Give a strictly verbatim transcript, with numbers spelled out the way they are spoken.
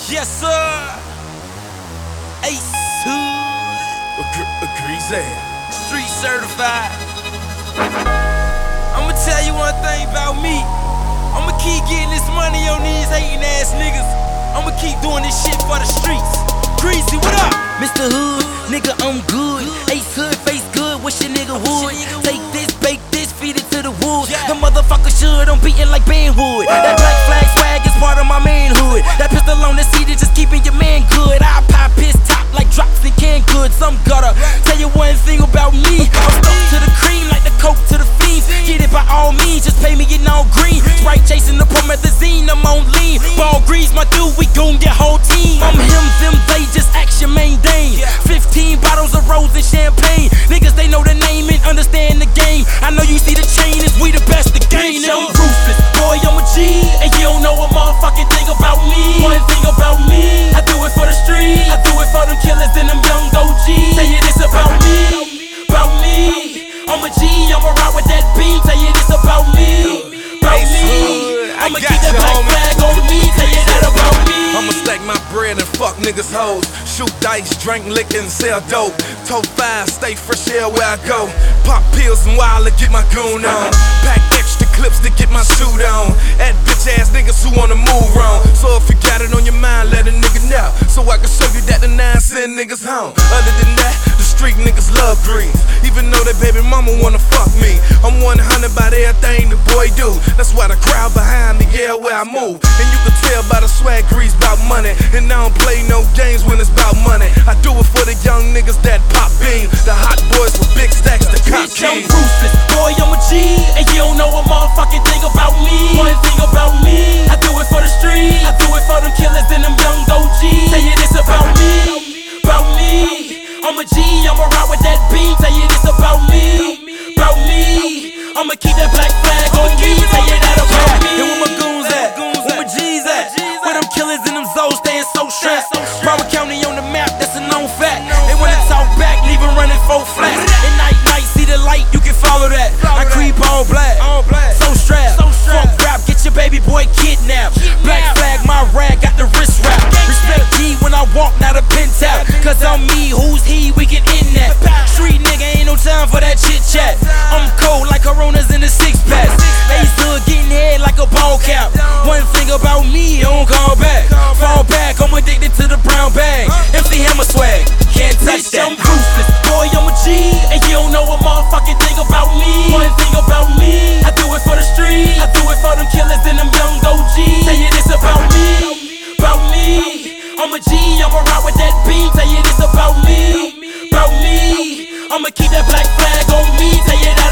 Yes, sir. Ace Hood. Greasy. Street certified. I'ma tell you one thing about me. I'ma keep getting this money on these hating ass niggas. I'ma keep doing this shit for the streets. Greasy, what up? Mister Hood, nigga, I'm good. Ace Hood, face good, wish a nigga would. Take this, bake this, feed it to the wolves. The motherfucker should, I'm beating like Ben Hood. That black flag swag is part of my manhood. That pistol on the seat is just keeping your man good. I pop his top like drops in canned goods. I'm gutter. Tell you one thing about me, I'm stuck to the cream like the coke to the fiends. Get it by all means, just pay me in all green. Sprite chasing the promethazine, I'm on lean. Ball grease, my dude, we gon' get whole team. I'm him, them, they just action main dame. Fifteen bottles of rose and champagne. Niggas, they know the name and understand the game. I know you see the chain, is we the best the game. Bitch, I'm ruthless, boy, I'm a G. And you don't know a motherfucking thing about me. One thing about me, I do it for the street. I do it for them killers and them young O Gs. Tell you this about me, about me. I'm a G, I'ma ride with that beam. Tell you this about me, about me. I'ma keep that black flag on me. Tell you that about me. I'ma stack my bread and fuck niggas hoes. Shoot dice, drink liquor and sell dope. Tote five, stay fresh here where I go. Pop pills and wild to get my goon on. Pack extra clips to get my suit on. At bitch ass niggas who wanna move wrong. So if you got it on your mind, let a nigga know, so I can show you that the nine send niggas home. Other than that, the street niggas love greens. Even though that baby mama wanna fuck me, I'm one hundred by everything the boy do. That's why the crowd behind me, yeah, where I move. And you can tell by the swag grease about money. And I don't play no games when it's about money. I do it for the young niggas that pop beans. The hot boys with big stacks, the cop Bitch, I'm keys. ruthless, boy, I'm a G. And you don't know a motherfucking thing about me. One thing about me, I do it for the street. I do it for them killers and them young O Gs. Tell you this about me, about me. I'm a G, I'ma ride with that beam. Tell you this about me, about me. I'ma keep that black flag on me. Tell you that about me. And where my goons at? Where my G's at? Where them killers and them Zoes staying so strapped? Broward County on the map, that's a known fact. They wanna talk back, leave 'em running four flat. At night, night, see the light, you can follow that. I creep all black, so strapped. Fuck rap, get your baby boy kidnapped. Black flag, my rag, got the wrist wrap. Respect G when I walk, not a pin tap. Cause I'm me, who's he, we can end that. Street nigga, ain't no time for that chit chat. I'm cold like Coronas in the six pack. Ace Hood getting head like a ball cap. One thing about me, don't call back. Fall back, I'm addicted to the brown bag. M C Hammer swag, can't touch Bitch, that. I'm ruthless, boy, I'm a G. And you don't know a motherfucking thing about me. One thing about me, I do it for the street. I do it for them killers and them young O Gs. Tell you this about me, about me. I'm a G, I'ma ride with that beam. Tell you this about me, about me. I'ma keep that black flag on me. Tell you that